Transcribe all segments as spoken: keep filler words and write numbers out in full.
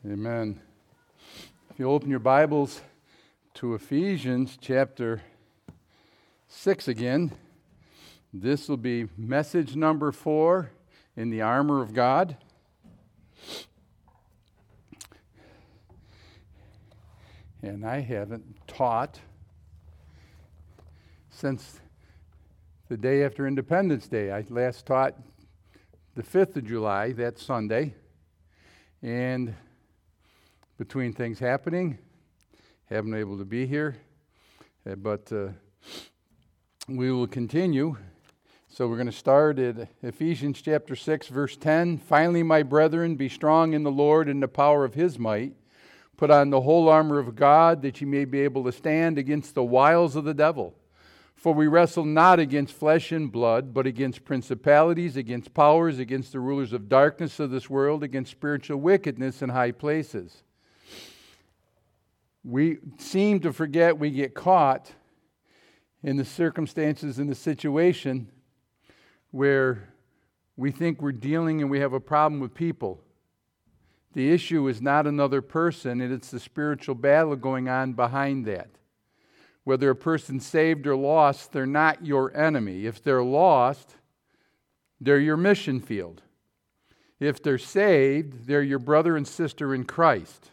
Amen. If you open your Bibles to Ephesians chapter six again, this will be message number four in the armor of God. And I haven't taught since the day after Independence Day. I last taught the fifth of July, that Sunday. And between things happening, haven't been able to be here. Uh, but uh, we will continue. So we're going to start at Ephesians chapter six, verse ten. Finally, my brethren, be strong in the Lord and the power of His might. Put on the whole armor of God, that ye may be able to stand against the wiles of the devil. For we wrestle not against flesh and blood, but against principalities, against powers, against the rulers of darkness of this world, against spiritual wickedness in high places. We seem to forget, we get caught in the circumstances, in the situation where we think we're dealing and we have a problem with people. The issue is not another person, and it's the spiritual battle going on behind that. Whether a person's saved or lost, they're not your enemy. If they're lost, they're your mission field. If they're saved, they're your brother and sister in Christ.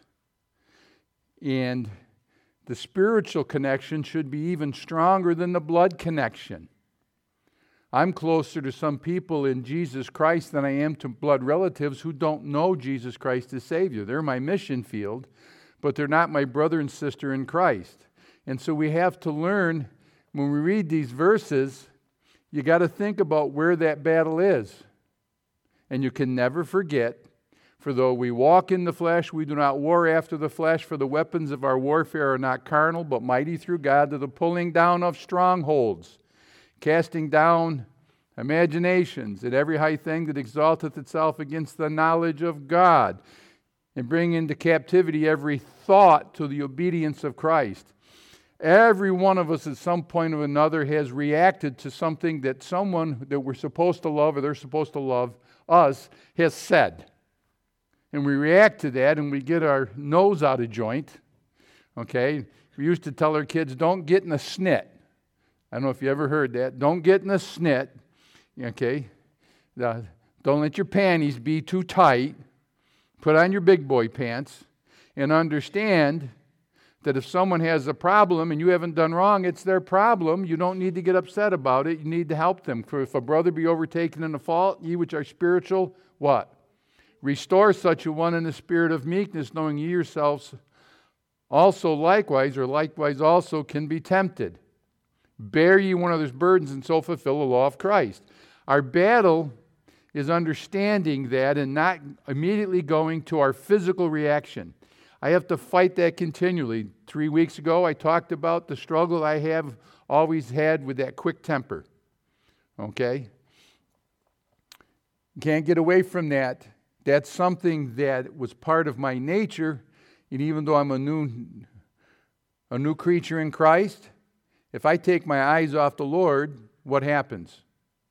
And the spiritual connection should be even stronger than the blood connection. I'm closer to some people in Jesus Christ than I am to blood relatives who don't know Jesus Christ as Savior. They're my mission field, but they're not my brother and sister in Christ. And so we have to learn, when we read these verses, you got to think about where that battle is. And you can never forget, for though we walk in the flesh, we do not war after the flesh, for the weapons of our warfare are not carnal, but mighty through God to the pulling down of strongholds, casting down imaginations and every high thing that exalteth itself against the knowledge of God, and bring into captivity every thought to the obedience of Christ. Every one of us at some point or another has reacted to something that someone that we're supposed to love or they're supposed to love us has said. And we react to that and we get our nose out of joint. Okay? We used to tell our kids, don't get in a snit. I don't know if you ever heard that. Don't get in a snit. Okay? Uh, don't let your panties be too tight. Put on your big boy pants. And understand that if someone has a problem and you haven't done wrong, it's their problem. You don't need to get upset about it. You need to help them. For if a brother be overtaken in a fault, ye which are spiritual, what? Restore such a one in the spirit of meekness, knowing ye yourselves also likewise, or likewise also can be tempted. Bear ye one another's burdens, and so fulfill the law of Christ. Our battle is understanding that and not immediately going to our physical reaction. I have to fight that continually. Three weeks ago, I talked about the struggle I have always had with that quick temper. Okay? Can't get away from that. That's something that was part of my nature. And even though I'm a new, a new creature in Christ, if I take my eyes off the Lord, what happens?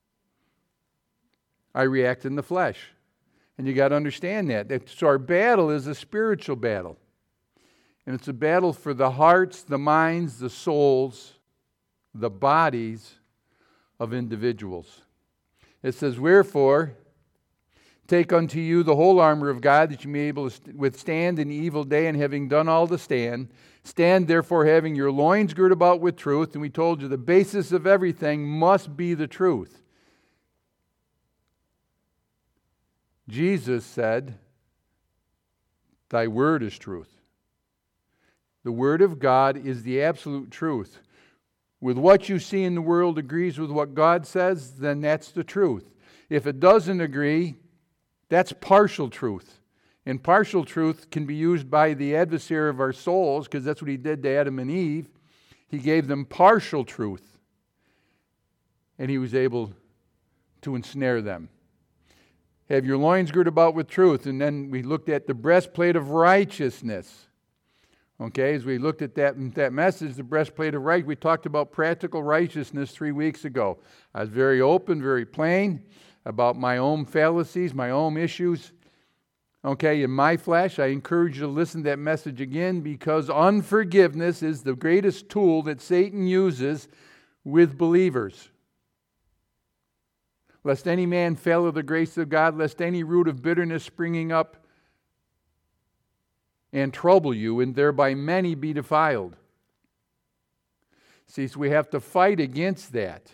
I react in the flesh. And you got to understand that. So our battle is a spiritual battle. And it's a battle for the hearts, the minds, the souls, the bodies of individuals. It says, wherefore, take unto you the whole armor of God, that you may be able to withstand in the evil day, and having done all to stand. Stand therefore, having your loins girt about with truth. And we told you the basis of everything must be the truth. Jesus said, thy word is truth. The word of God is the absolute truth. With what you see in the world agrees with what God says, then that's the truth. If it doesn't agree, that's partial truth. And partial truth can be used by the adversary of our souls, because that's what he did to Adam and Eve. He gave them partial truth. And he was able to ensnare them. Have your loins girt about with truth. And then we looked at the breastplate of righteousness. Okay, as we looked at that, that message, the breastplate of right, we talked about practical righteousness three weeks ago. I was very open, very plain about my own fallacies, my own issues. Okay, in my flesh, I encourage you to listen to that message again, because unforgiveness is the greatest tool that Satan uses with believers. Lest any man fail of the grace of God, lest any root of bitterness springing up and trouble you, and thereby many be defiled. See, so we have to fight against that.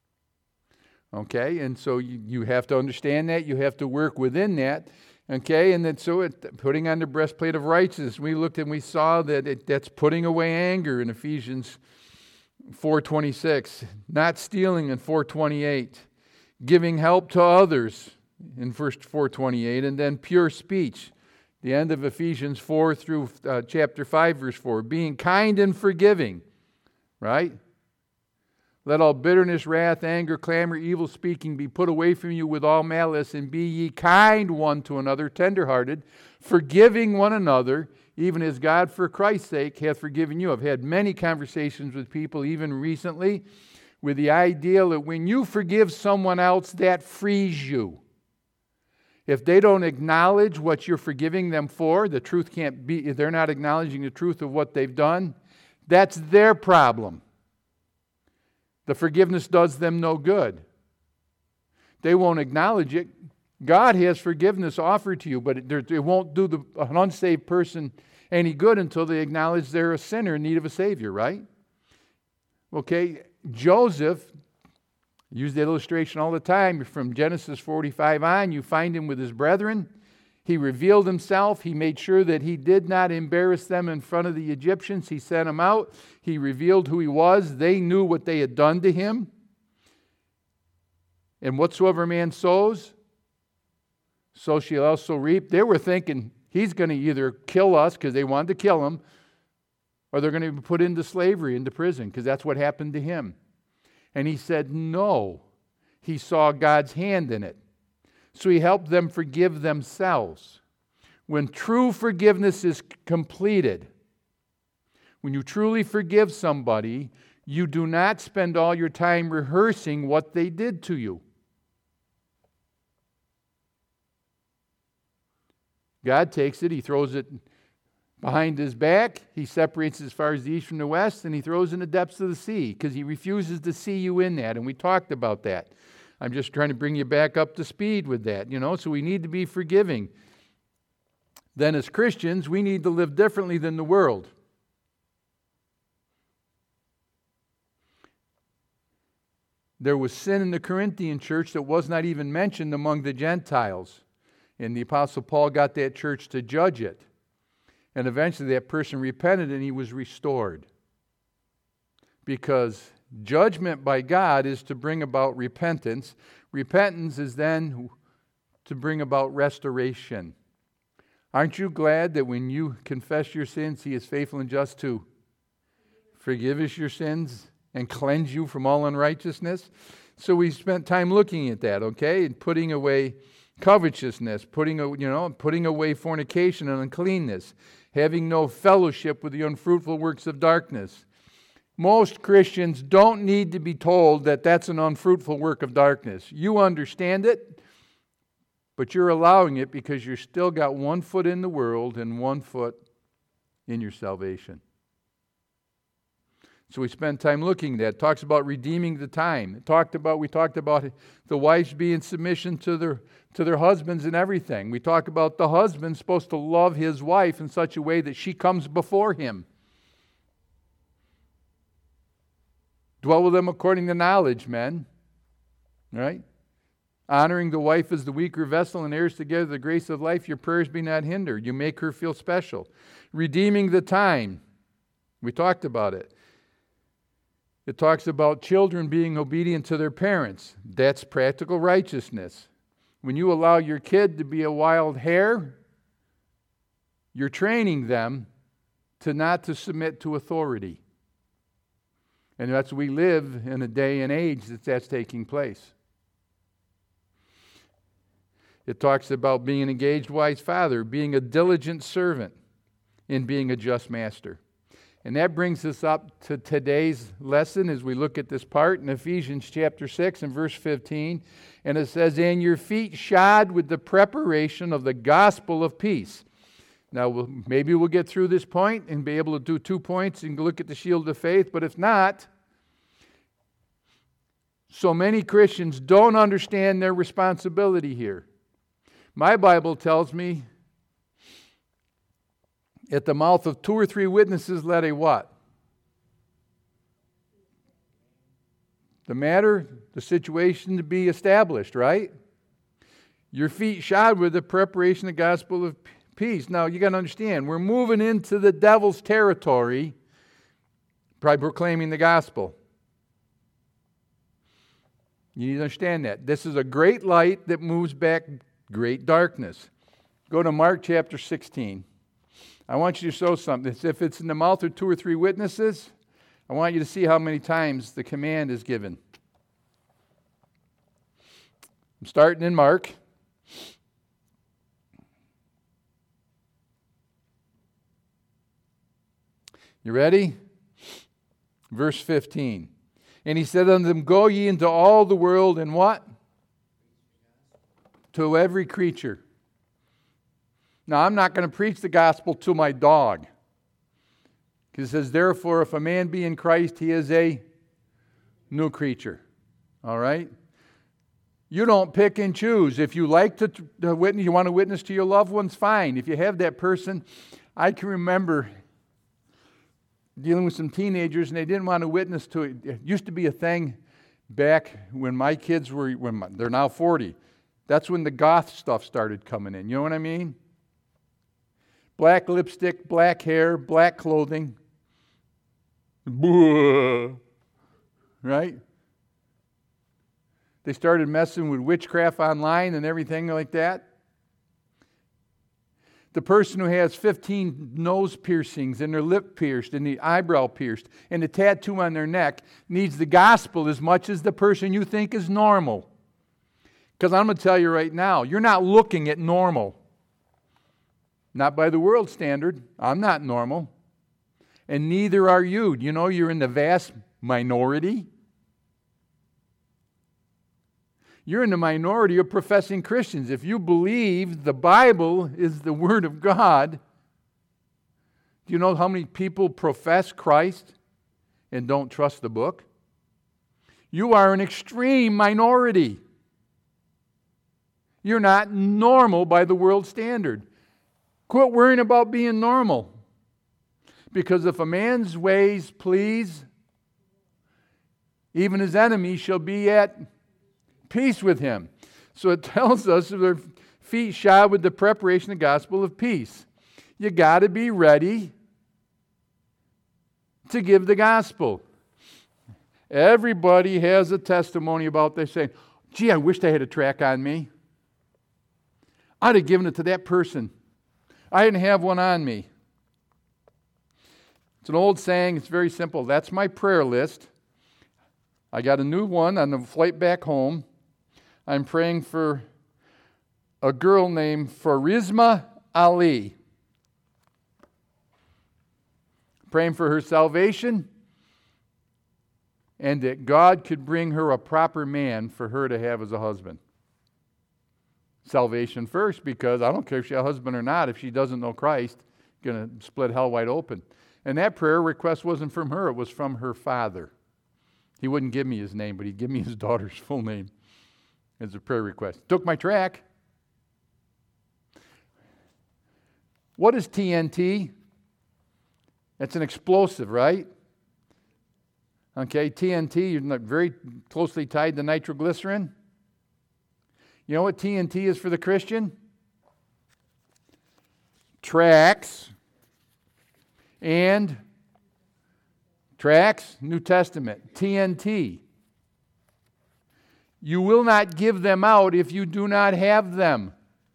Okay, and so you, you have to understand that. You have to work within that. Okay, and then so it, putting on the breastplate of righteousness, we looked and we saw that it, that's putting away anger in Ephesians four twenty-six, not stealing in four twenty-eight, giving help to others in verse four twenty-eight, and then pure speech, the end of Ephesians four through uh, chapter five, verse four, being kind and forgiving, right? Let all bitterness, wrath, anger, clamor, evil speaking be put away from you with all malice, and be ye kind one to another, tenderhearted, forgiving one another, even as God for Christ's sake hath forgiven you. I've had many conversations with people, even recently, with the idea that when you forgive someone else, that frees you. If they don't acknowledge what you're forgiving them for, the truth can't be, if they're not acknowledging the truth of what they've done, that's their problem. The forgiveness does them no good. They won't acknowledge it. God has forgiveness offered to you, but it, it won't do the, an unsaved person any good until they acknowledge they're a sinner in need of a Savior, right? Okay, Joseph, use that illustration all the time. From Genesis forty-five on, you find him with his brethren. He revealed himself. He made sure that he did not embarrass them in front of the Egyptians. He sent them out. He revealed who he was. They knew what they had done to him. And whatsoever man sows, so shall also reap. They were thinking he's going to either kill us because they wanted to kill him, or they're going to be put into slavery, into prison, because that's what happened to him. And he said no. He saw God's hand in it. So he helped them forgive themselves. When true forgiveness is completed, when you truly forgive somebody, you do not spend all your time rehearsing what they did to you. God takes it, He throws it behind His back, He separates as far as the east from the west, and He throws in the depths of the sea, because He refuses to see you in that, and we talked about that. I'm just trying to bring you back up to speed with that, you know, so we need to be forgiving. Then as Christians, we need to live differently than the world. There was sin in the Corinthian church that was not even mentioned among the Gentiles. And the Apostle Paul got that church to judge it. And eventually that person repented and he was restored. Because judgment by God is to bring about repentance. Repentance is then to bring about restoration. Aren't you glad that when you confess your sins, He is faithful and just to forgive us your sins and cleanse you from all unrighteousness? So we spent time looking at that, okay, and putting away covetousness, putting you know, putting away fornication and uncleanness, having no fellowship with the unfruitful works of darkness. Most Christians don't need to be told that that's an unfruitful work of darkness. You understand it, but you're allowing it because you've still got one foot in the world and one foot in your salvation. So we spend time looking at that. It talks about redeeming the time. It talked about we talked about the wives being in submission to their to their husbands and everything. We talk about the husband supposed to love his wife in such a way that she comes before him. Dwell with them according to knowledge, men. Right? Honoring the wife as the weaker vessel and heirs together the grace of life, your prayers be not hindered. You make her feel special. Redeeming the time. We talked about it. It talks about children being obedient to their parents. That's practical righteousness. When you allow your kid to be a wild hare, you're training them to not to submit to authority. And that's we live in a day and age that that's taking place. It talks about being an engaged wise father, being a diligent servant, and being a just master. And that brings us up to today's lesson as we look at this part in Ephesians chapter six and verse fifteen. And it says, "And your feet shod with the preparation of the gospel of peace." Now, we'll, maybe we'll get through this point and be able to do two points and look at the shield of faith. But if not, so many Christians don't understand their responsibility here. My Bible tells me, at the mouth of two or three witnesses, let a what? The matter, the situation to be established, right? Your feet shod with the preparation of the gospel of peace. Now, you got to understand, we're moving into the devil's territory by proclaiming the gospel. You need to understand that. This is a great light that moves back great darkness. Go to Mark chapter sixteen. I want you to show something. If it's in the mouth of two or three witnesses, I want you to see how many times the command is given. I'm starting in Mark. You ready? Verse fifteen. "And he said unto them, Go ye into all the world, and what? To every creature." Now, I'm not going to preach the gospel to my dog. Because it says, "Therefore, if a man be in Christ, he is a new creature." All right? You don't pick and choose. If you like to, to witness, you want to witness to your loved ones, fine. If you have that person, I can remember dealing with some teenagers, and they didn't want to witness to it. It used to be a thing back when my kids were, when my, they're now forty. That's when the goth stuff started coming in. You know what I mean? Black lipstick, black hair, black clothing. Right? They started messing with witchcraft online and everything like that. The person who has fifteen nose piercings and their lip pierced and the eyebrow pierced and the tattoo on their neck needs the gospel as much as the person you think is normal. Because I'm going to tell you right now, you're not looking at normal. Not by the world standard. I'm not normal. And neither are you. You know you're in the vast minority. You're in the minority of professing Christians. If you believe the Bible is the Word of God, do you know how many people profess Christ and don't trust the book? You are an extreme minority. You're not normal by the world standard. Quit worrying about being normal. Because if a man's ways please, even his enemies shall be at peace with him. So it tells us their feet shod with the preparation of the gospel of peace. You got to be ready to give the gospel. Everybody has a testimony about this saying, "Gee, I wished I had a track on me. I'd have given it to that person. I didn't have one on me." It's an old saying. It's very simple. That's my prayer list. I got a new one on the flight back home. I'm praying for a girl named Farizma Ali. Praying for her salvation and that God could bring her a proper man for her to have as a husband. Salvation first, because I don't care if she has a husband or not. If she doesn't know Christ, going to split hell wide open. And that prayer request wasn't from her. It was from her father. He wouldn't give me his name, but he'd give me his daughter's full name as a prayer request. Took my track. What is T N T? It's an explosive, right? Okay, T N T, you're very closely tied to nitroglycerin. You know what T N T is for the Christian? Tracts and tracts, New Testament, T N T. You will not give them out if you do not have them.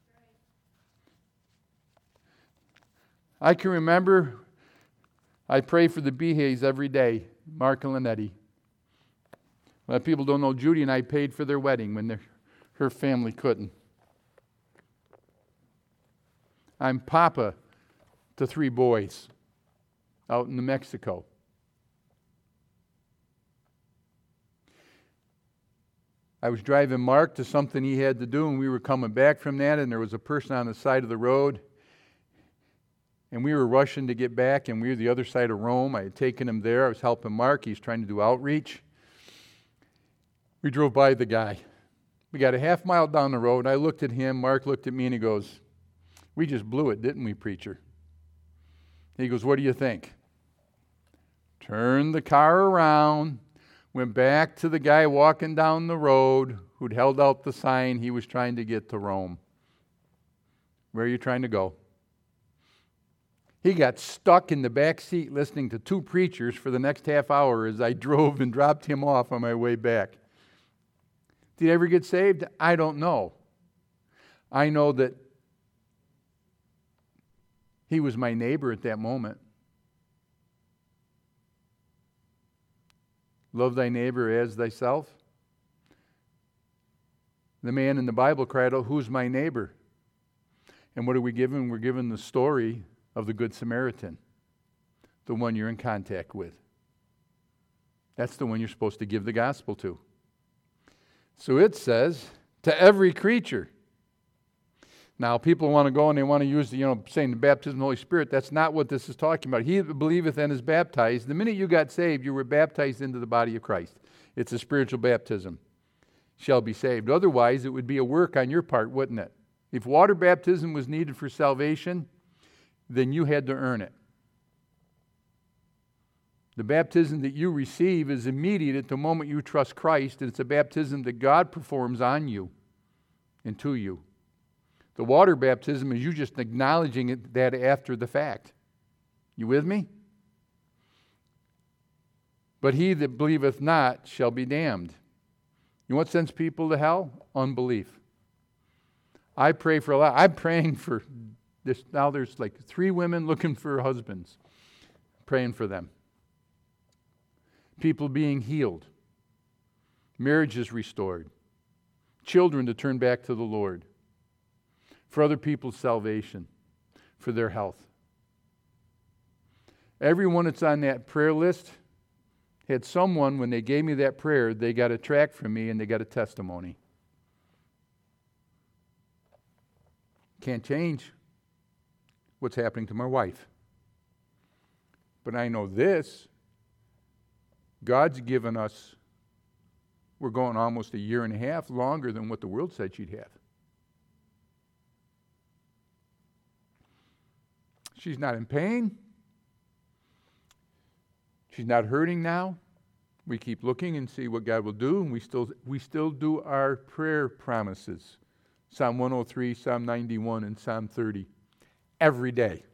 I can remember I pray for the Behays every day, Mark and Linetti. Well, people don't know, Judy and I paid for their wedding when her family couldn't. I'm papa to three boys. out in New Mexico. I was driving Mark to something he had to do, and we were coming back from that, and there was a person on the side of the road, and we were rushing to get back, and we were the other side of Rome. I had taken him there. I was helping Mark. He's trying to do outreach. We drove by the guy. We got a half mile down the road. I looked at him. Mark looked at me, and he goes, "We just blew it, didn't we, preacher?" He goes, "What do you think?" Turned the car around, went back to the guy walking down the road who'd held out the sign he was trying to get to Rome. "Where are you trying to go?" He got stuck in the back seat listening to two preachers for the next half hour as I drove and dropped him off on my way back. Did he ever get saved? I don't know. I know that he was my neighbor at that moment. Love thy neighbor as thyself. The man in the Bible cried out, "Who's my neighbor?" And what are we given? We're given the story of the Good Samaritan, the one you're in contact with. That's the one you're supposed to give the gospel to. So it says, to every creature. Now, people want to go and they want to use the, you know, saying the baptism of the Holy Spirit. That's not what this is talking about. He that believeth and is baptized. The minute you got saved, you were baptized into the body of Christ. It's a spiritual baptism. Shall be saved. Otherwise, it would be a work on your part, wouldn't it? If water baptism was needed for salvation, then you had to earn it. The baptism that you receive is immediate at the moment you trust Christ, and it's a baptism that God performs on you and to you. The water baptism is you just acknowledging it, that after the fact. You with me? But he that believeth not shall be damned. You know what sends people to hell? Unbelief. I pray for a lot. I'm praying for this. Now there's like three women looking for husbands. Praying for them. People being healed. Marriages restored. Children to turn back to the Lord. For other people's salvation. For their health. Everyone that's on that prayer list had someone, when they gave me that prayer, they got a tract from me and they got a testimony. Can't change what's happening to my wife. But I know this. God's given us, we're going almost a year and a half longer than what the world said she'd have. She's not in pain. She's not hurting now. We keep looking and see what God will do, and we still we still do our prayer promises. Psalm one oh three, Psalm ninety-one, and Psalm thirty. Every day.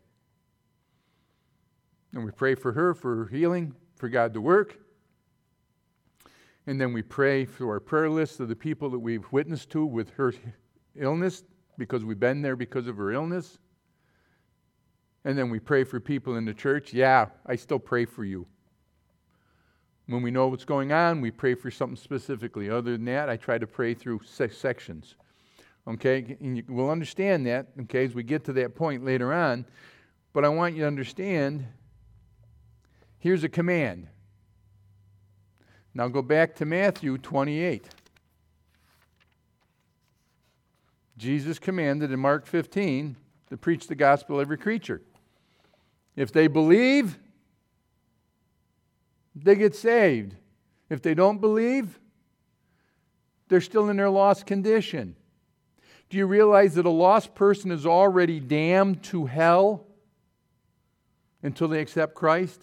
And we pray for her, for her healing, for God to work. And then we pray for our prayer list of the people that we've witnessed to with her illness, because we've been there because of her illness. And then we pray for people in the church. Yeah, I still pray for you. When we know what's going on, we pray for something specifically. Other than that, I try to pray through se- sections. Okay, and you, we'll understand that, okay, as we get to that point later on. But I want you to understand, here's a command. Now go back to Matthew twenty-eight. Jesus commanded in Mark fifteen to preach the gospel to every creature. If they believe, they get saved. If they don't believe, they're still in their lost condition. Do you realize that a lost person is already damned to hell until they accept Christ?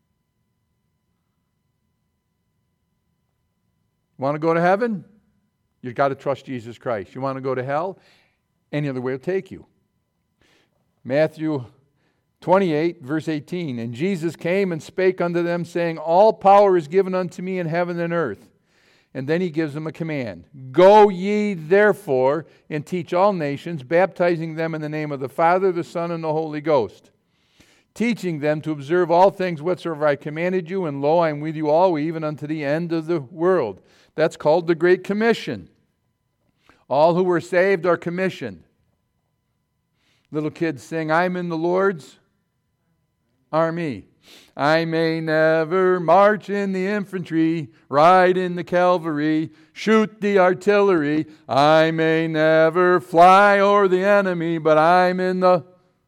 Want to go to heaven? You've got to trust Jesus Christ. You want to go to hell? Any other way will take you. Matthew twenty-eight, verse eighteen. And Jesus came and spake unto them, saying, All power is given unto me in heaven and earth. And then he gives them a command. Go ye therefore and teach all nations, baptizing them in the name of the Father, the Son, and the Holy Ghost, teaching them to observe all things whatsoever I commanded you, and lo, I am with you always, even unto the end of the world. That's called the Great Commission. All who were saved are commissioned. Little kids sing, I'm in the Lord's army. I may never march in the infantry, ride in the cavalry, shoot the artillery. I may never fly o'er the enemy, but I'm in the...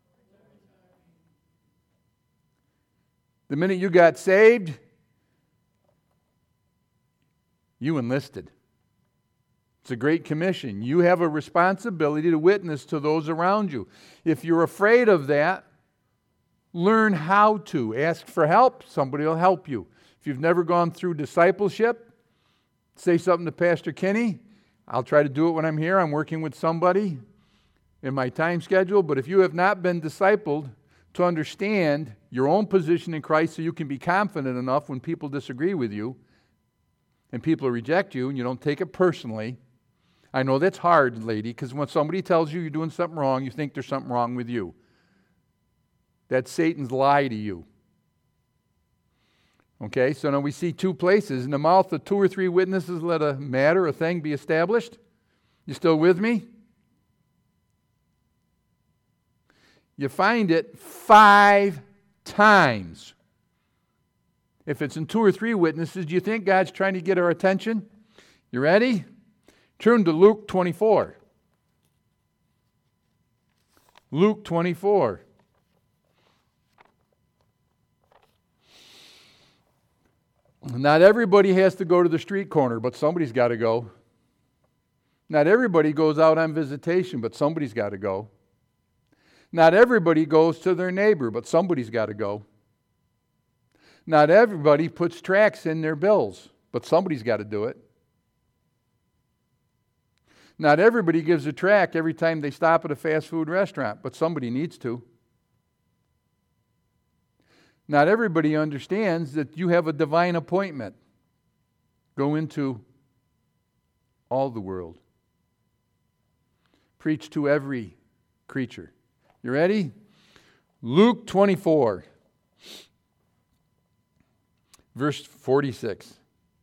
The minute you got saved, you enlisted. It's a great commission. You have a responsibility to witness to those around you. If you're afraid of that, learn how to. Ask for help. Somebody will help you. If you've never gone through discipleship, say something to Pastor Kenny. I'll try to do it when I'm here. I'm working with somebody in my time schedule. But if you have not been discipled to understand your own position in Christ so you can be confident enough when people disagree with you and people reject you and you don't take it personally. I know that's hard, lady, because when somebody tells you you're doing something wrong, you think there's something wrong with you. That's Satan's lie to you. Okay, so now we see two places. In the mouth of two or three witnesses, let a matter, a thing be established. You still with me? You find it five times. If it's in two or three witnesses, do you think God's trying to get our attention? You ready? Turn to Luke twenty-four. Luke twenty-four. Not everybody has to go to the street corner, but somebody's got to go. Not everybody goes out on visitation, but somebody's got to go. Not everybody goes to their neighbor, but somebody's got to go. Not everybody puts tracts in their bills, but somebody's got to do it. Not everybody gives a tract every time they stop at a fast food restaurant, but somebody needs to. Not everybody understands that you have a divine appointment. Go into all the world. Preach to every creature. You ready? Luke twenty-four, verse forty-six.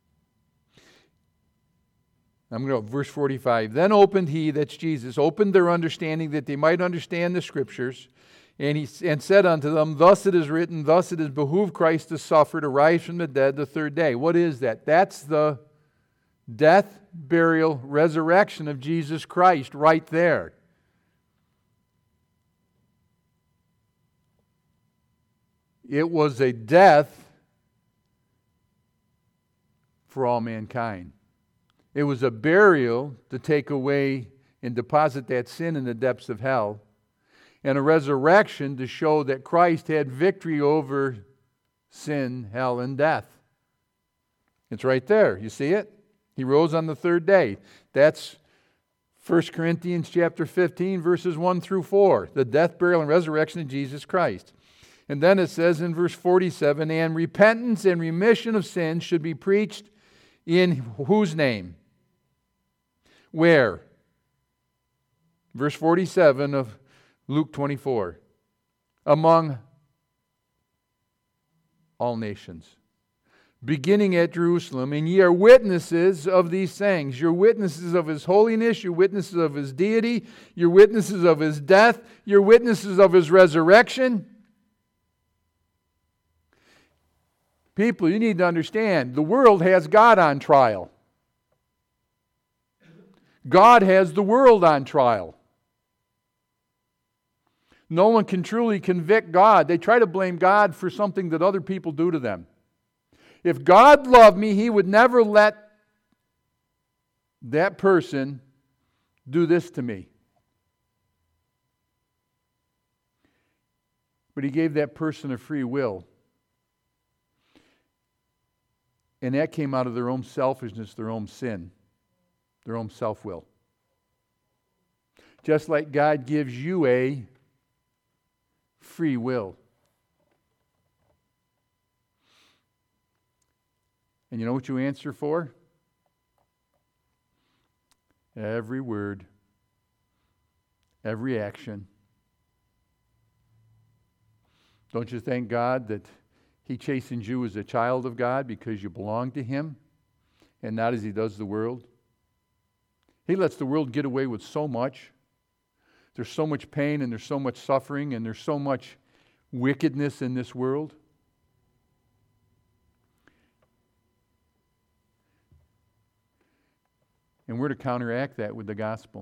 I'm going to go verse forty-five. Then opened he, that's Jesus, opened their understanding that they might understand the Scriptures. And he and said unto them, thus it is written, thus it is behooved Christ to suffer, to rise from the dead the third day. What is that? That's the death, burial, resurrection of Jesus Christ right there. It was a death for all mankind. It was a burial to take away and deposit that sin in the depths of hell. And a resurrection to show that Christ had victory over sin, hell, and death. It's right there. You see it? He rose on the third day. That's First Corinthians chapter fifteen, verses one through four. The death, burial, and resurrection of Jesus Christ. And then it says in verse forty-seven, and repentance and remission of sins should be preached in whose name? Where? Verse forty-seven of Luke twenty-four. Among all nations. Beginning at Jerusalem, and ye are witnesses of these things. You're witnesses of His holiness, you're witnesses of His deity, you're witnesses of His death, you're witnesses of His resurrection. People, you need to understand, the world has God on trial. God has the world on trial. No one can truly convict God. They try to blame God for something that other people do to them. If God loved me, He would never let that person do this to me. But He gave that person a free will. And that came out of their own selfishness, their own sin, their own self-will. Just like God gives you a free will. And you know what you answer for? Every word, every action. Don't you thank God that He chastens you as a child of God because you belong to Him and not as He does the world? He lets the world get away with so much. There's so much pain and there's so much suffering and there's so much wickedness in this world. And we're to counteract that with the gospel.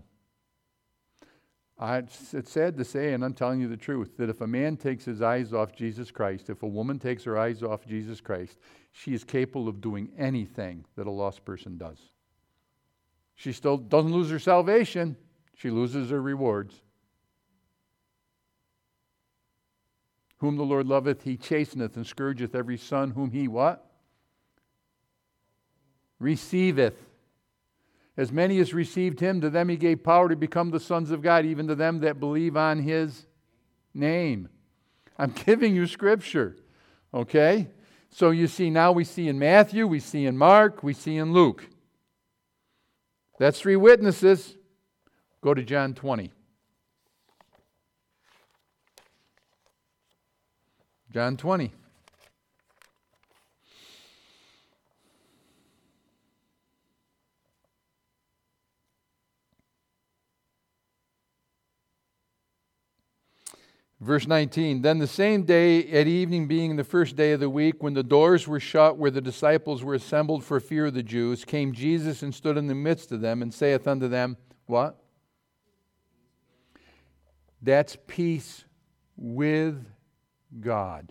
I, it's sad to say, and I'm telling you the truth, that if a man takes his eyes off Jesus Christ, if a woman takes her eyes off Jesus Christ, she is capable of doing anything that a lost person does. She still doesn't lose her salvation. She loses her rewards. Whom the Lord loveth, he chasteneth and scourgeth every son whom he what? Receiveth. As many as received him, to them he gave power to become the sons of God, even to them that believe on his name. I'm giving you scripture. Okay? So you see, now we see in Matthew, we see in Mark, we see in Luke. That's three witnesses. Go to John twenty. John twenty. Verse nineteen, then the same day at evening, being the first day of the week, when the doors were shut where the disciples were assembled for fear of the Jews, came Jesus and stood in the midst of them and saith unto them, what? That's peace with God.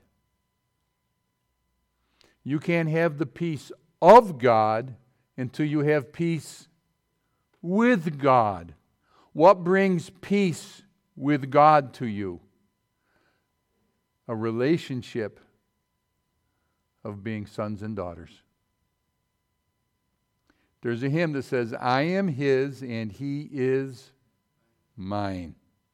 You can't have the peace of God until you have peace with God. What brings peace with God to you? A relationship of being sons and daughters. There's a hymn that says, I am his and he is mine.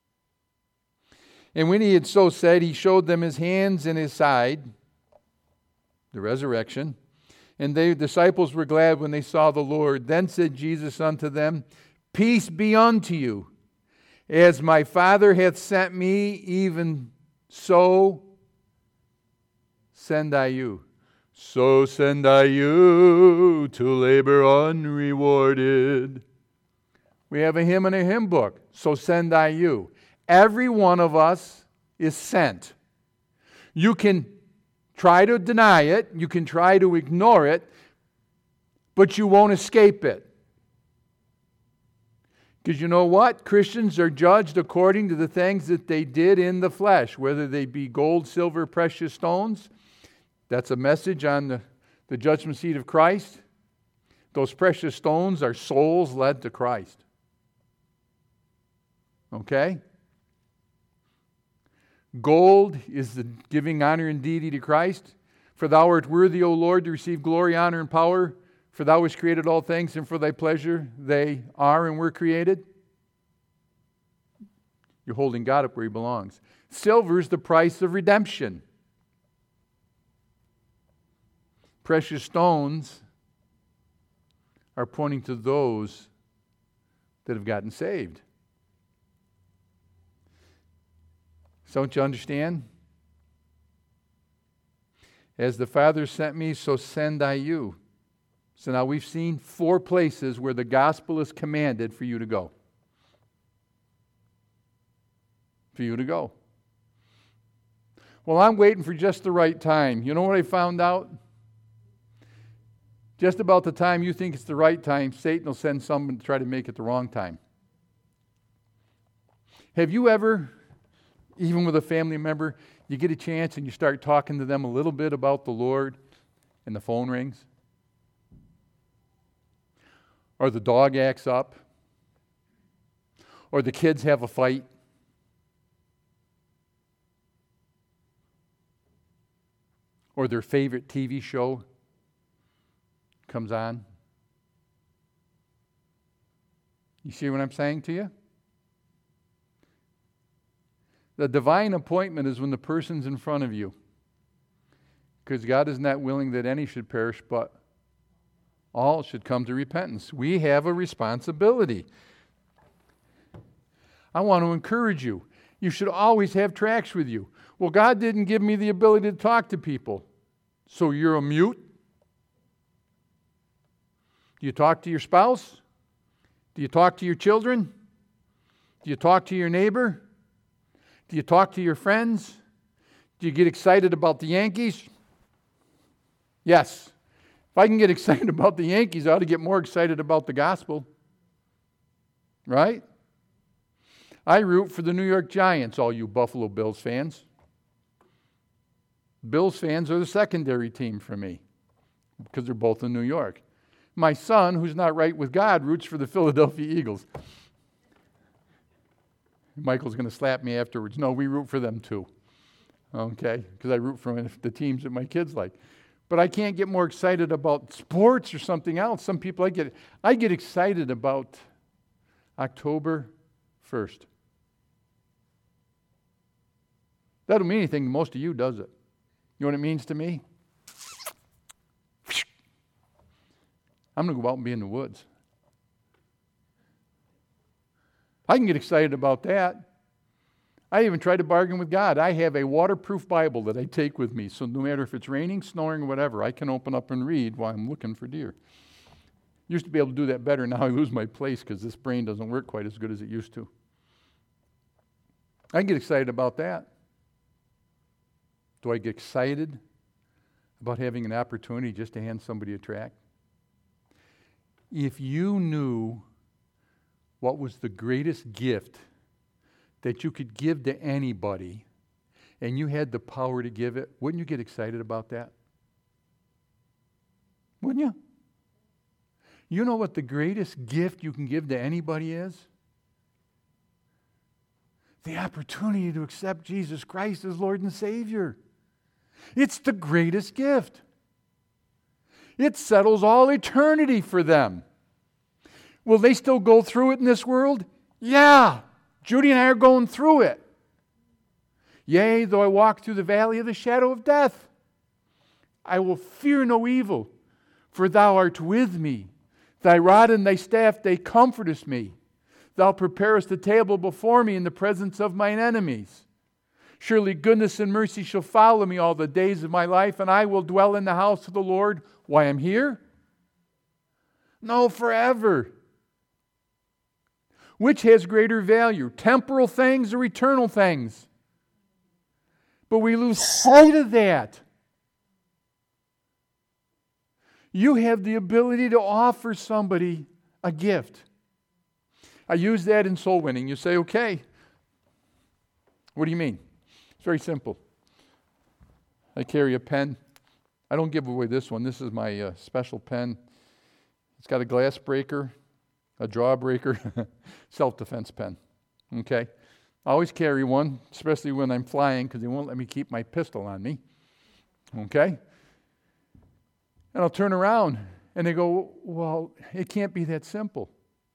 And when he had so said, he showed them his hands and his side, the resurrection. And the disciples were glad when they saw the Lord. Then said Jesus unto them, peace be unto you. As my Father hath sent me, even so send I you. So send I you to labor unrewarded. We have a hymn in a hymn book. So send I you. Every one of us is sent. You can try to deny it. You can try to ignore it. But you won't escape it. Because you know what? Christians are judged according to the things that they did in the flesh, whether they be gold, silver, precious stones. That's a message on the, the judgment seat of Christ. Those precious stones are souls led to Christ. Okay? Gold is the giving honor and deity to Christ. For thou art worthy, O Lord, to receive glory, honor, and power. For thou hast created all things, and for thy pleasure they are and were created. You're holding God up where he belongs. Silver is the price of redemption. Precious stones are pointing to those that have gotten saved. So don't you understand? As the Father sent me, so send I you. So now we've seen four places where the gospel is commanded for you to go. For you to go. Well, I'm waiting for just the right time. You know what I found out? Just about the time you think it's the right time, Satan will send someone to try to make it the wrong time. Have you ever, even with a family member, you get a chance and you start talking to them a little bit about the Lord and the phone rings? Or the dog acts up? Or the kids have a fight? Or their favorite T V show comes on? You see what I'm saying to you? The divine appointment is when the person's in front of you. Because God is not willing that any should perish, but all should come to repentance. We have a responsibility. I want to encourage you. You should always have tracts with you. Well, God didn't give me the ability to talk to people. So you're a mute? Do you talk to your spouse? Do you talk to your children? Do you talk to your neighbor? Do you talk to your friends? Do you get excited about the Yankees? Yes. If I can get excited about the Yankees, I ought to get more excited about the gospel. right? I root for the New York Giants, all you Buffalo Bills fans. Bills fans are the secondary team for me because they're both in New York. My son, who's not right with God, roots for the Philadelphia Eagles. Michael's going to slap me afterwards. No, we root for them too, okay? Because I root for the teams that my kids like. But I can't get more excited about sports or something else. Some people, I get I get excited about October first. That don't mean anything to most of you, does it? You know what it means to me? I'm going to go out and be in the woods. I can get excited about that. I even try to bargain with God. I have a waterproof Bible that I take with me, so no matter if it's raining, snowing, or whatever, I can open up and read while I'm looking for deer. Used to be able to do that better. Now I lose my place because this brain doesn't work quite as good as it used to. I can get excited about that. Do I get excited about having an opportunity just to hand somebody a tract? If you knew what was the greatest gift that you could give to anybody and you had the power to give it, wouldn't you get excited about that? Wouldn't you? You know what the greatest gift you can give to anybody is? The opportunity to accept Jesus Christ as Lord and Savior. It's the greatest gift. It settles all eternity for them. Will they still go through it in this world? Yeah. Judy and I are going through it. Yea, though I walk through the valley of the shadow of death, I will fear no evil, for thou art with me. Thy rod and thy staff, they comfortest me. Thou preparest a table before me in the presence of mine enemies. Surely goodness and mercy shall follow me all the days of my life, and I will dwell in the house of the Lord. Why I'm here? No, forever. Which has greater value, temporal things or eternal things? But we lose sight of that. You have the ability to offer somebody a gift. I use that in soul winning. You say, okay, what do you mean? It's very simple. I carry a pen. I don't give away this one. This is my uh, special pen. It's got a glass breaker, a draw breaker, self-defense pen. Okay? I always carry one, especially when I'm flying, because they won't let me keep my pistol on me. Okay? And I'll turn around, and they go, well, it can't be that simple.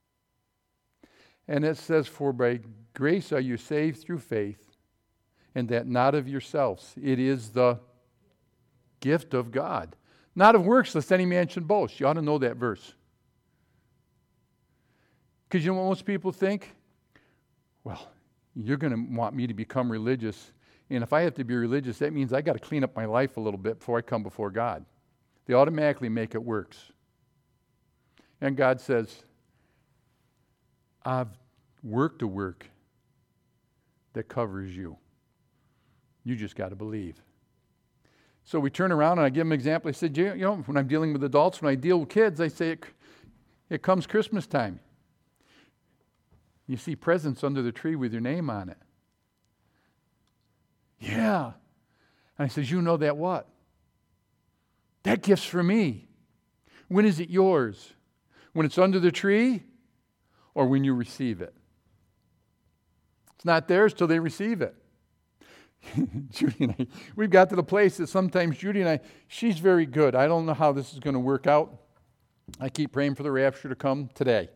And it says, for by grace are you saved through faith, and that not of yourselves. It is the gift of God. Not of works, lest any man should boast. You ought to know that verse. Because you know what most people think? Well, you're going to want me to become religious. And if I have to be religious, that means I got to clean up my life a little bit before I come before God. They automatically make it works. And God says, I've worked a work that covers you. You just got to believe. So we turn around and I give them an example. I said, you know, when I'm dealing with adults, when I deal with kids, I say, it, it comes Christmas time. You see presents under the tree with your name on it. Yeah. And I says, you know that what? That gift's for me. When is it yours? When it's under the tree or when you receive it? It's not theirs till they receive it. Judy and I, we've got to the place that sometimes Judy and I, she's very good. I don't know how this is going to work out. I keep praying for the rapture to come today.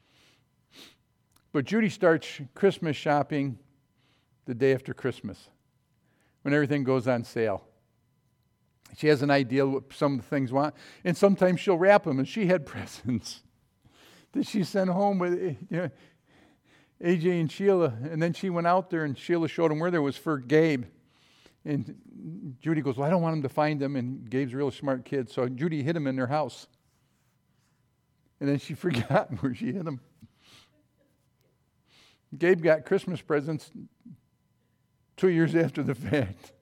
But Judy starts Christmas shopping the day after Christmas, when everything goes on sale. She has an idea what some of the things want, and sometimes she'll wrap them, and she had presents that she sent home with, you know, A J and Sheila, and then she went out there, and Sheila showed them where there was for Gabe. And Judy goes, well, I don't want him to find them, and Gabe's a real smart kid, so Judy hid him in their house. And then she forgot where she hid them. Gabe got Christmas presents two years after the fact.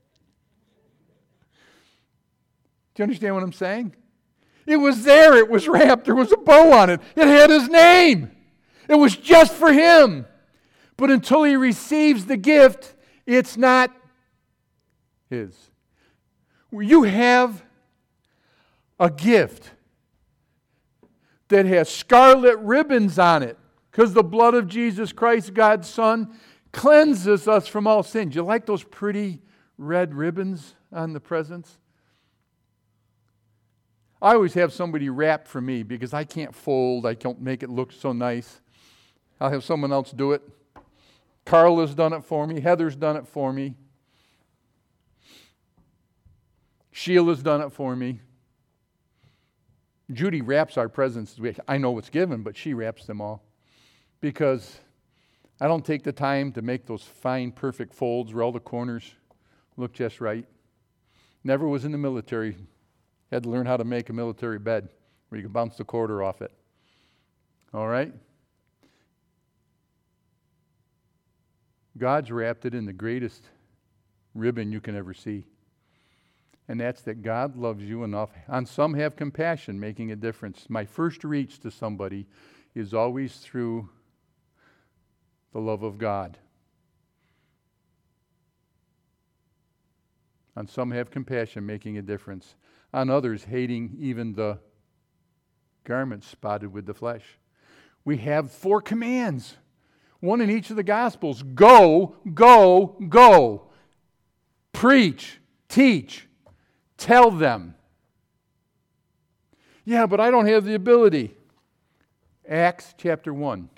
Do you understand what I'm saying? It was there. It was wrapped. There was a bow on it. It had his name. It was just for him. But until he receives the gift, it's not his. You have a gift that has scarlet ribbons on it because the blood of Jesus Christ, God's Son, cleanses us from all sin. Do you like those pretty red ribbons on the presents? I always have somebody wrap for me because I can't fold. I can't make it look so nice. I'll have someone else do it. Carla's done it for me. Heather's done it for me. Sheila's done it for me. Judy wraps our presents. I know what's given, but she wraps them all. Because I don't take the time to make those fine, perfect folds where all the corners look just right. Never was in the military. Had to learn how to make a military bed where you can bounce the quarter off it. All right? God's wrapped it in the greatest ribbon you can ever see. And that's that God loves you enough. On some have compassion, making a difference. My first reach to somebody is always through the love of God. On some have compassion, making a difference. On others, hating even the garment spotted with the flesh. We have four commands. One in each of the Gospels. Go, go, go. Preach, teach, tell them. Yeah, but I don't have the ability. Acts chapter one.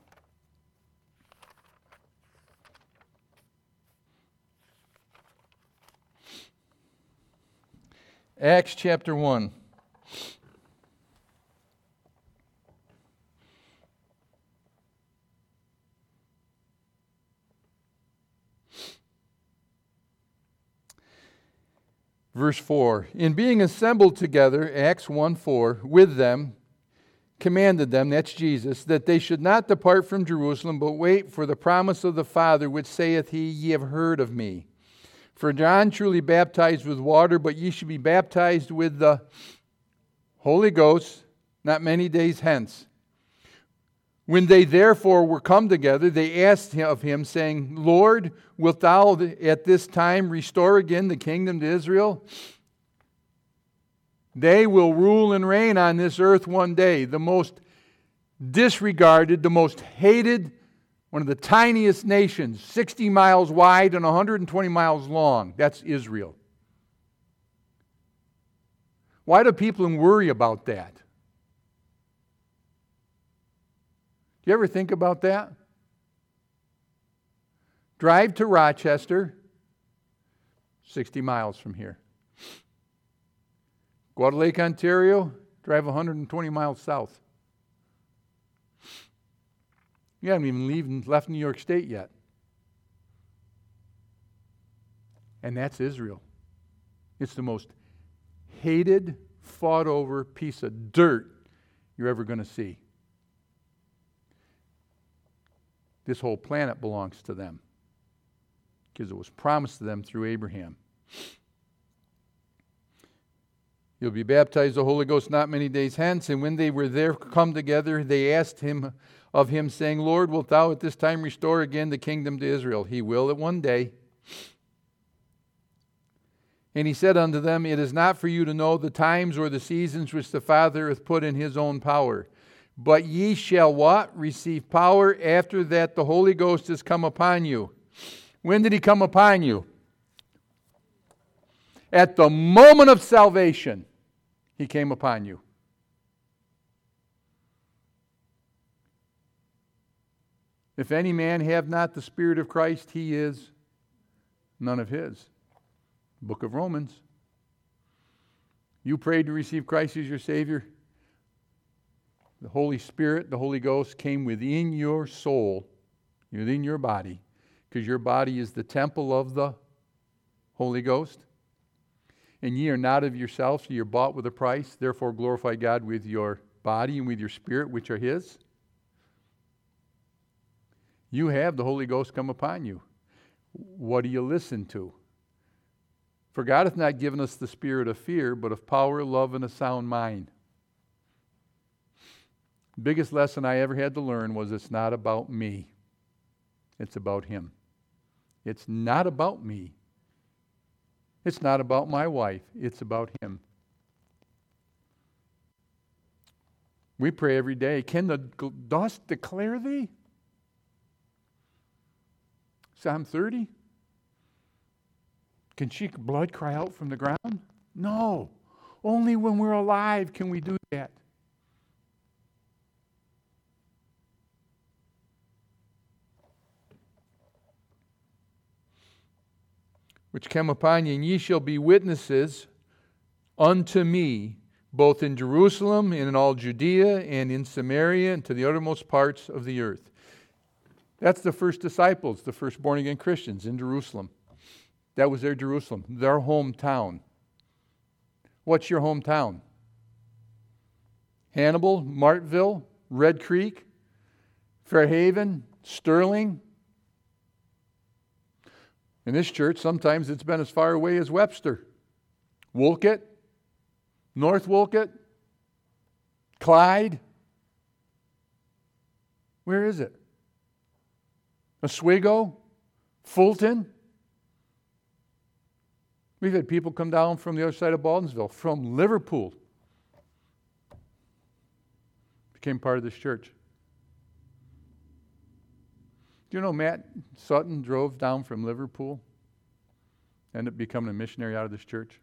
Acts chapter one. Verse four, in being assembled together, Acts one four, with them, commanded them, that's Jesus, that they should not depart from Jerusalem, but wait for the promise of the Father, which saith he, ye have heard of me. For John truly baptized with water, but ye shall be baptized with the Holy Ghost not many days hence. When they therefore were come together, they asked of him, saying, Lord, wilt thou at this time restore again the kingdom to Israel? They will rule and reign on this earth one day. The most disregarded, the most hated, one of the tiniest nations, sixty miles wide and one hundred twenty miles long. That's Israel. Why do people worry about that? Do you ever think about that? Drive to Rochester, sixty miles from here. Go to Lake Ontario, drive one hundred twenty miles south. You haven't even leaving, left New York State yet. And that's Israel. It's the most hated, fought over piece of dirt you're ever going to see. This whole planet belongs to them because it was promised to them through Abraham. You'll be baptized the Holy Ghost not many days hence. And when they were there come together, they asked him of him, saying, Lord, wilt thou at this time restore again the kingdom to Israel? He will at one day. And he said unto them, it is not for you to know the times or the seasons which the Father hath put in his own power. But ye shall what? Receive power after that the Holy Ghost is come upon you. When did he come upon you? At the moment of salvation, he came upon you. If any man have not the Spirit of Christ, he is none of his. Book of Romans. You prayed to receive Christ as your Savior. The Holy Spirit, the Holy Ghost came within your soul, within your body, because your body is the temple of the Holy Ghost. And ye are not of yourselves, ye are bought with a price. Therefore glorify God with your body and with your spirit, which are his. You have the Holy Ghost come upon you. What do you listen to? For God hath not given us the spirit of fear, but of power, love, and a sound mind. Biggest lesson I ever had to learn was it's not about me. It's about Him. It's not about me. It's not about my wife. It's about Him. We pray every day, can the dust declare thee? Psalm thirty. Can she blood cry out from the ground? No. Only when we're alive can we do that. Which come upon you, and ye shall be witnesses unto me, both in Jerusalem and in all Judea and in Samaria and to the uttermost parts of the earth. That's the first disciples, the first born-again Christians in Jerusalem. That was their Jerusalem, their hometown. What's your hometown? Hannibal, Martville, Red Creek, Fairhaven, Sterling. In this church, sometimes it's been as far away as Webster, Wolcott, North Wolcott, Clyde. Where is it? Oswego, Fulton. We've had people come down from the other side of Baldwinsville, from Liverpool. Became part of this church. Do you know Matt Sutton drove down from Liverpool? Ended up becoming a missionary out of this church?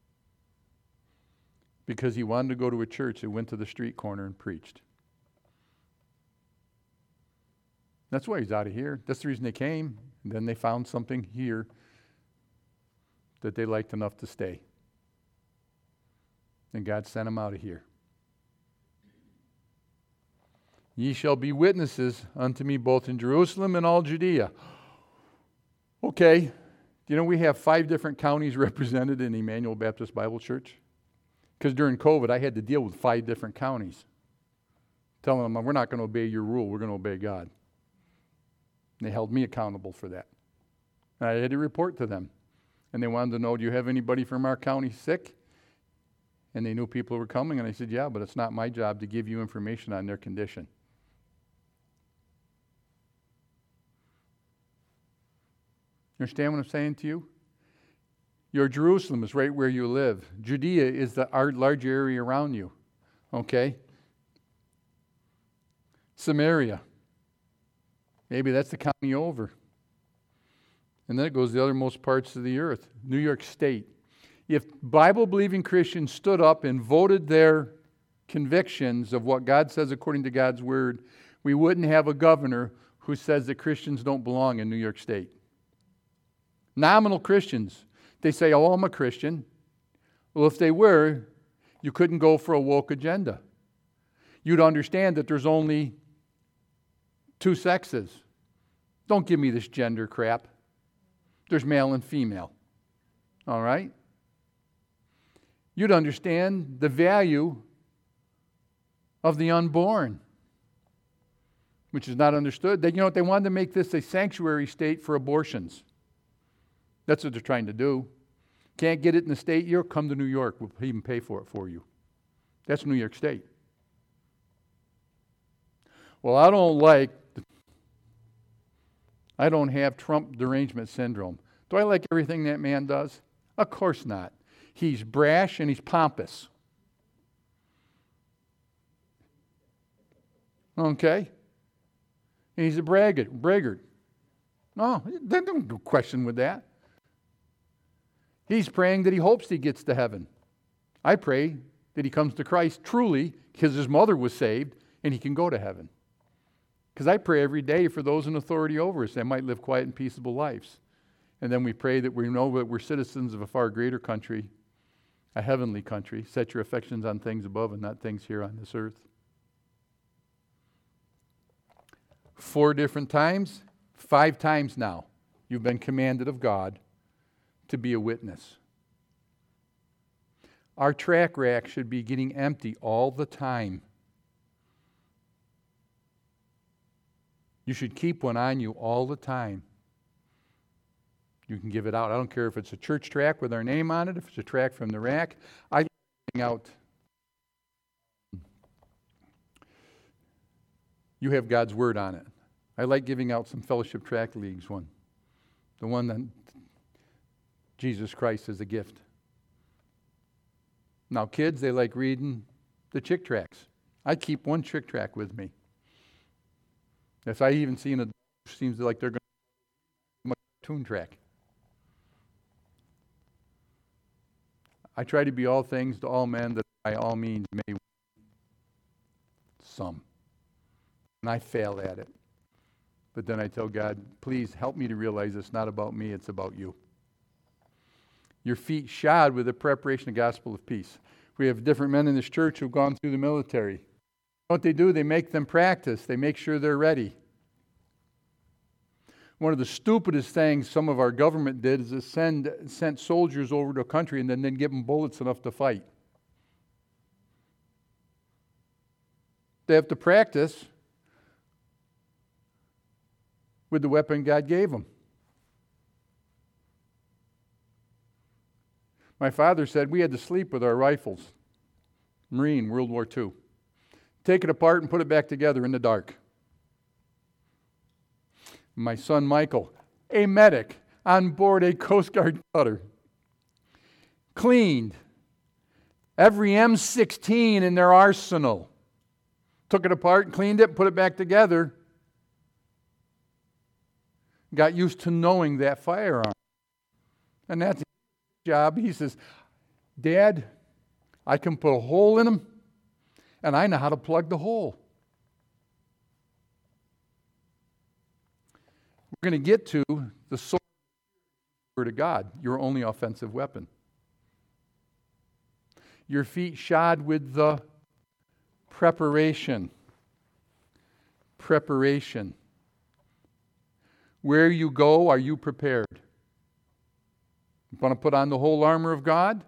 Because he wanted to go to a church that went to the street corner and preached. That's why he's out of here. That's the reason they came. And then they found something here that they liked enough to stay. And God sent them out of here. Ye shall be witnesses unto me both in Jerusalem and all Judea. Okay. You know, we have five different counties represented in Emmanuel Baptist Bible Church. Because during COVID, I had to deal with five different counties. Telling them, we're not going to obey your rule, we're going to obey God. And they held me accountable for that. And I had to report to them. And they wanted to know, do you have anybody from our county sick? And they knew people were coming. And I said, yeah, but it's not my job to give you information on their condition. You understand what I'm saying to you? Your Jerusalem is right where you live. Judea is the large area around you. Okay? Samaria. Maybe that's the county over. And then it goes to the othermost parts of the earth. New York State. If Bible-believing Christians stood up and voted their convictions of what God says according to God's Word, we wouldn't have a governor who says that Christians don't belong in New York State. Nominal Christians. They say, oh, I'm a Christian. Well, if they were, you couldn't go for a woke agenda. You'd understand that there's only two sexes. Don't give me this gender crap. There's male and female. All right? You'd understand the value of the unborn, which is not understood. They, you know what? They wanted to make this a sanctuary state for abortions. That's what they're trying to do. Can't get it in the state, you'll come to New York. We'll even pay for it for you. That's New York State. Well, I don't like, I don't have Trump derangement syndrome. Do I like everything that man does? Of course not. He's brash and he's pompous. Okay? And he's a braggart. braggart. No, there's no question with that. He's praying that he hopes he gets to heaven. I pray that he comes to Christ truly because his mother was saved and he can go to heaven. Because I pray every day for those in authority over us that might live quiet and peaceable lives. And then we pray that we know that we're citizens of a far greater country, a heavenly country. Set your affections on things above and not things here on this earth. Four different times, five times now, you've been commanded of God to be a witness. Our track rack should be getting empty all the time. You should keep one on you all the time. You can give it out. I don't care if it's a church track with our name on it, if it's a track from the rack. I give out You have God's Word on it. I like giving out some fellowship tract leagues one. The one that Jesus Christ is a gift. Now kids, they like reading the Chick tracts. I keep one Chick tract with me. If I even see an adult, it seems like they're going to a cartoon track. I try to be all things to all men, that by all means may win some. And I fail at it. But then I tell God, please help me to realize it's not about me, it's about you. Your feet shod with the preparation of the gospel of peace. We have different men in this church who've gone through the military. What they do, they make them practice. They make sure they're ready. One of the stupidest things some of our government did is to send sent soldiers over to a country and then didn't give them bullets enough to fight. They have to practice with the weapon God gave them. My father said we had to sleep with our rifles. Marine, World War Two. Take it apart and put it back together in the dark. My son Michael, a medic on board a Coast Guard cutter, cleaned every M sixteen in their arsenal. Took it apart, cleaned it, put it back together. Got used to knowing that firearm. And that's his job. He says, Dad, I can put a hole in them, and I know how to plug the hole. We're going to get to the sword of God, your only offensive weapon. Your feet shod with the preparation. Preparation. Where you go, are you prepared? You want to put on the whole armor of God?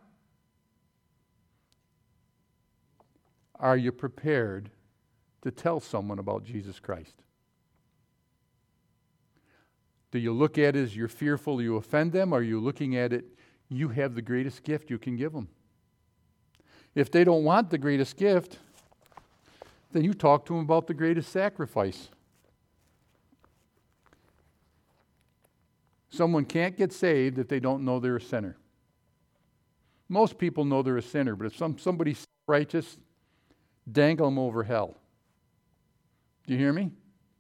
Are you prepared to tell someone about Jesus Christ? Do you look at it as you're fearful you offend them? Or are you looking at it, you have the greatest gift you can give them? If they don't want the greatest gift, then you talk to them about the greatest sacrifice. Someone can't get saved if they don't know they're a sinner. Most people know they're a sinner, but if some, somebody's righteous, dangle them over hell. Do you hear me?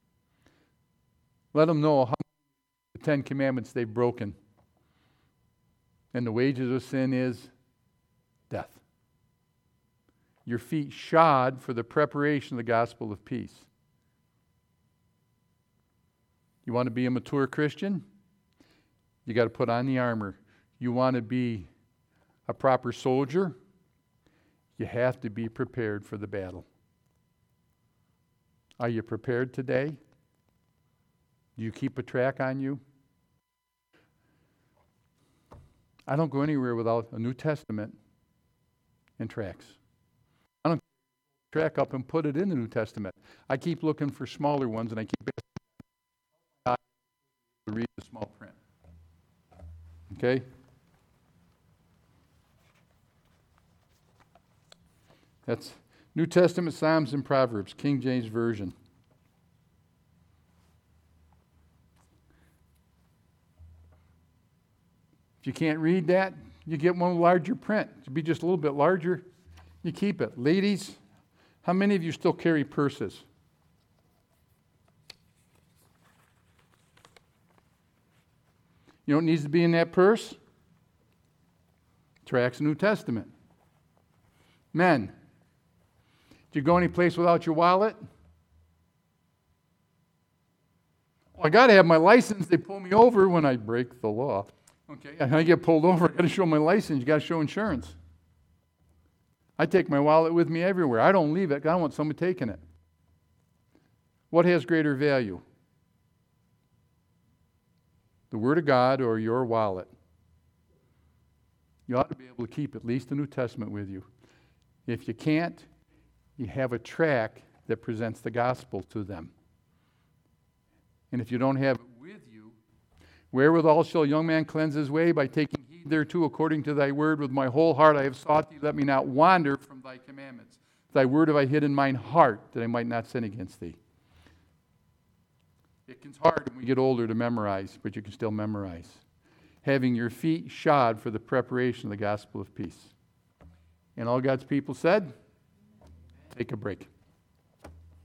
Let them know how many of the Ten Commandments they've broken. And the wages of sin is death. Your feet shod for the preparation of the gospel of peace. You want to be a mature Christian? You got to put on the armor. You want to be a proper soldier? You have to be prepared for the battle. Are you prepared today? Do you keep a track on you? I don't go anywhere without a New Testament and tracks. I don't track up and put it in the New Testament. I keep looking for smaller ones, and I keep asking to read the small print. Okay? That's New Testament, Psalms, and Proverbs, King James Version. If you can't read that, you get one larger print. It'll be just a little bit larger. You keep it. Ladies, how many of you still carry purses? You know what needs to be in that purse? Tracts, New Testament. Men, do you go any place without your wallet? Well, I got to have my license. They pull me over when I break the law. Okay, I get pulled over. I got to show my license. You got to show insurance. I take my wallet with me everywhere. I don't leave it. I don't want someone taking it. What has greater value? The Word of God or your wallet? You ought to be able to keep at least the New Testament with you. If you can't, you have a tract that presents the gospel to them. And if you don't have it with you, wherewithal shall a young man cleanse his way? By taking heed thereto according to thy word. With my whole heart I have sought thee. Let me not wander from thy commandments. Thy word have I hid in mine heart, that I might not sin against thee. It gets hard when we get older to memorize, but you can still memorize. Having your feet shod for the preparation of the gospel of peace. And all God's people said, take a break.